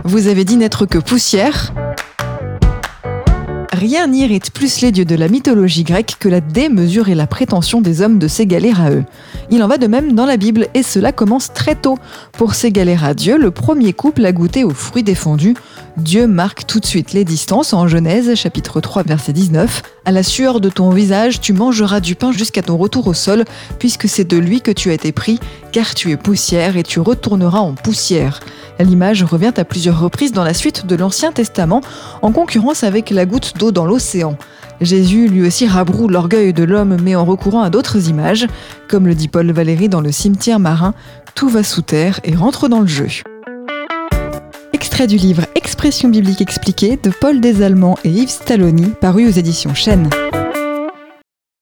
Vous avez dit n'être que poussière ? Rien n'irrite plus les dieux de la mythologie grecque que la démesure et la prétention des hommes de s'égaler à eux. Il en va de même dans la Bible, et cela commence très tôt. Pour s'égaler à Dieu, le premier couple a goûté aux fruits défendus. Dieu marque tout de suite les distances en Genèse, chapitre 3, verset 19. « À la sueur de ton visage, tu mangeras du pain jusqu'à ton retour au sol, puisque c'est de lui que tu as été pris, car tu es poussière et tu retourneras en poussière. » L'image revient à plusieurs reprises dans la suite de l'Ancien Testament, en concurrence avec la goutte d'eau dans l'océan. Jésus lui aussi rabroue l'orgueil de l'homme, mais en recourant à d'autres images. Comme le dit Paul Valéry dans Le cimetière marin, tout va sous terre et rentre dans le jeu. Extrait du livre Expression biblique expliquée de Paul Desallemands et Yves Stalloni, paru aux éditions Chênes.